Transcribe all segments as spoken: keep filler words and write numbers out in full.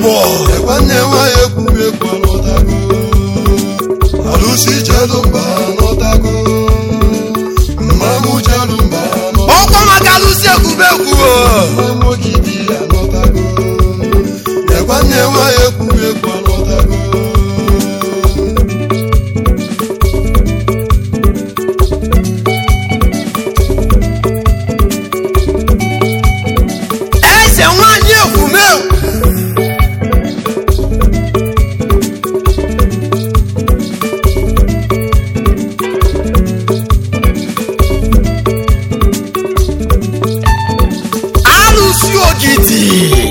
Obo ekwanne nwa ekwume kwa n'ọtago alụsi jelumba n'ọtago mmamu jelumba ọkwa maka alụsi ekwubekwu mmamu gidi ya n'ọtago ekwanne nwa ekwume kwa n'ọtago eze nwanyị ekwumekwu alụsi ogidi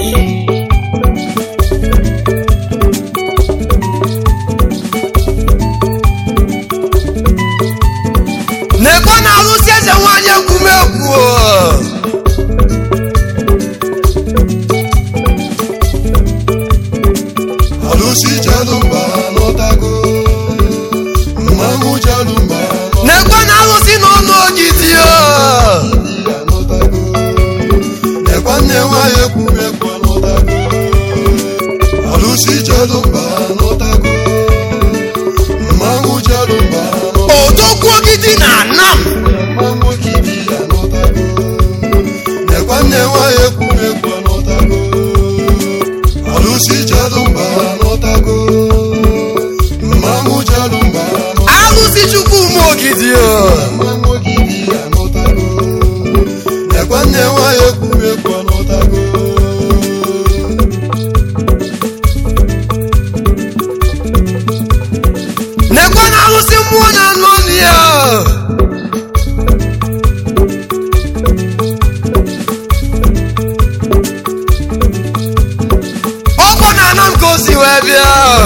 nekwa na alụsi eze nwanyị ekwumekwu alụsi jelumba n'ọtago mmamu jelumba nekwa na alụsi n'ọnụ ogidi ekwanne nwa ekwume kwa n'ọtago alụsi jelumba n'ọtago mmamu jelumba odogwu ogidi na anam mmamu gidi ya n'ọtago ekwanne nwa ekwume kwa n'ọtago alụsi jelumba n'ọtago mmamu jelumba alụsi chukwu ụmụ ogidi mmamu gidi ya n'ọtago ekwanne nwa ekwume kwa n'ọtago nekwa na alụsi mmụọ na anụ ọnụ ya ọkụ na anam ka o si wee bịa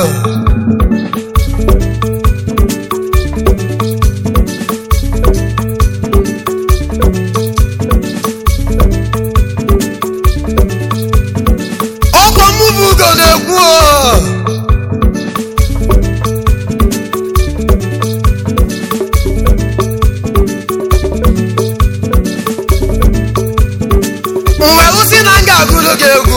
ọkụ mmụbụ ugo na-ekwu mgbe ụsị na nga agụlụ gị egwu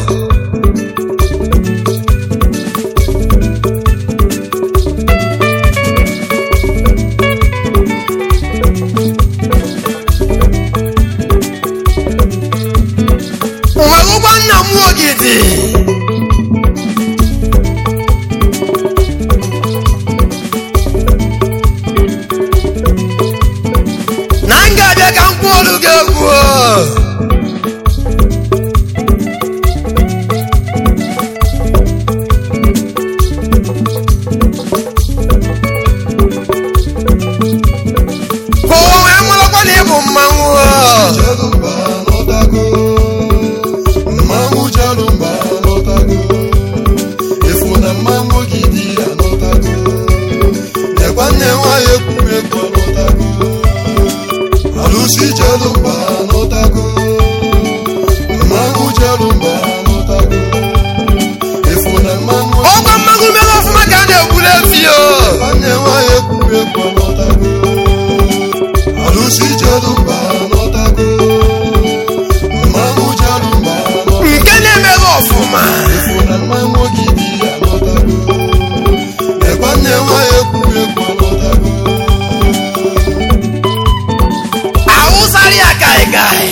mgbe ụgbọ nna m ogidi na nga abịa ka m kwuo olu gị egwu ka o wee mụrụkwa na ịbụ mmanwụ jelumba n'ọtago mmamu jelumba n'ọtago efu na mmamu gidi ya n'ọtago ekwanne nwa ekwume kwa n'ọtago alụsi jelumba n'ọtago mmamu jelumba n'ọtago efu na mmamu ọkwa mmanwụ mere ọfụma ka a na-egburu efi ekwanne nwa ekwume kwa n'ọtago alụsi jelumba n'ọtago mmamu jelumba nke na-emere ọfụma efu na mmamu gidi ya n'ọtago ekwanne nwa ekwume kwa n'ọtago ahụsara ya gaigai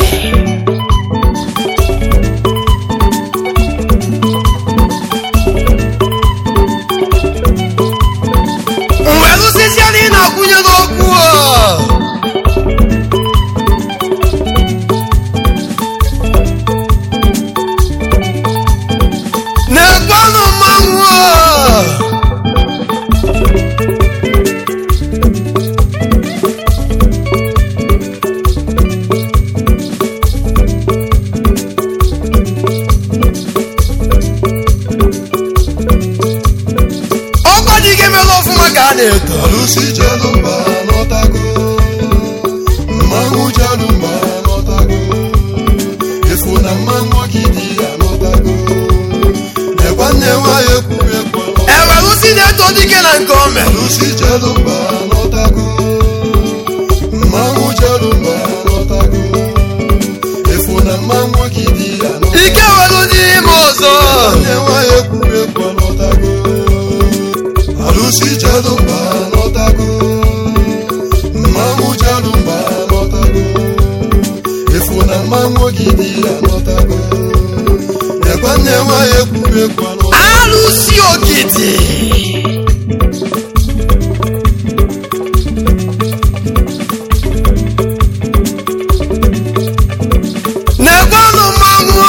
mgbe lụsịsịa na ị na-akwụnye n'okwu na-ekwenụ mmanwụ ọkwa dị gị mere ọfụma ka a na-eto alụsi jelumba n'ọtago mmamu jelumba n'ọtago efu na mmamu gidi ya n'ọtago ekwanne nwa ekwume kwa ewerụsi na-eto dike na nke ome alụsi jelumba n'ọtago mmamu jelumba n'ọtago efu na mmamu gidi ya n'ọtago ike were n'ime ọzọ ekwanne nwa mmanwụ ogidi anọtago nekwa nne nwanyị egwuregwu anọtago alụsị ogidi nekwanụ mmanwụ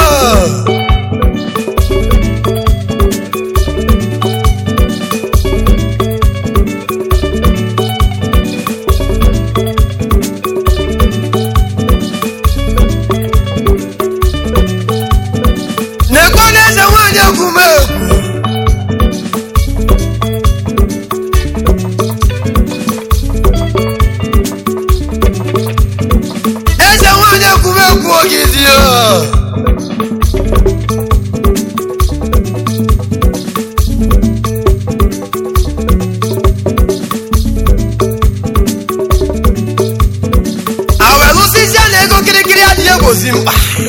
Zimba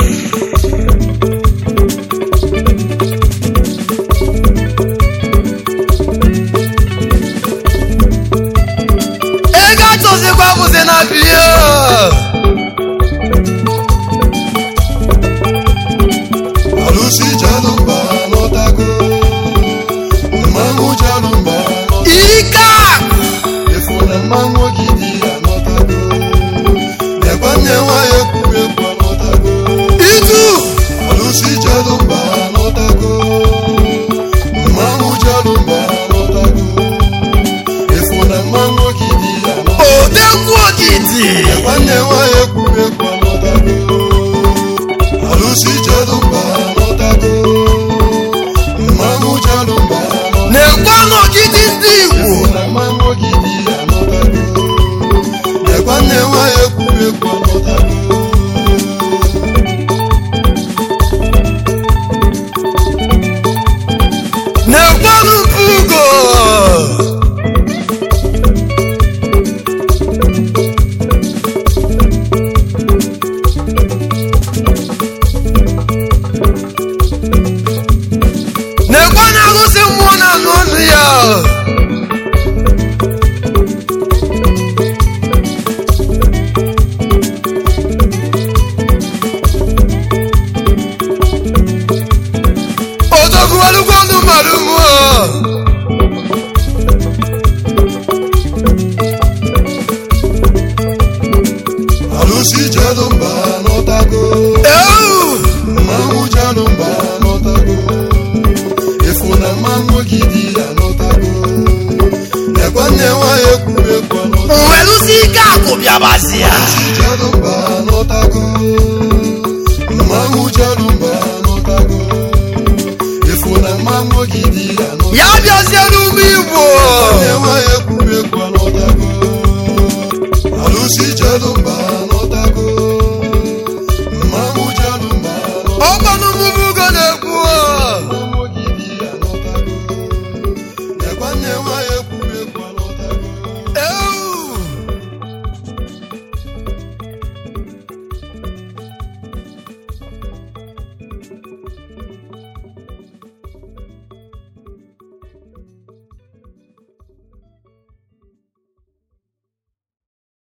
ega chose kwa buze na bio alusi jalumba notago mmanwụ jalumba ika efuna mmanwụ ogidi anotago nekwa nne nwanyị egwuregwu alusi jalumba notago mmanwụ jalumba notago efuna mmanwụ ogidi anotago odegwu ogidi nwanne nwanyị egwuregwu anotago alusi jalumba notago mmanwụ jalumba nekwanụ ogidi ndị Igbo efuna mmanwụ ogidi anotago nekwa nne nwanyị egwuregwu anotago nekwanụ Pugo nekwanụ alụsị mmụọ na anụ ọnụ ya odogwu alụgwọnụ mmadụ mmụọ alusi jalumba notago mmanwụ jalumba notago efuna mmanwụ ogidi anotago nekwa nne nwanyị egwuregwu anotago mwelusi ike akụ bịabazịa jalumba notago mmanwụ jalumba notago efuna mmanwụ ogidi anotago ya bịazie n'ume Igbo nne nwanyị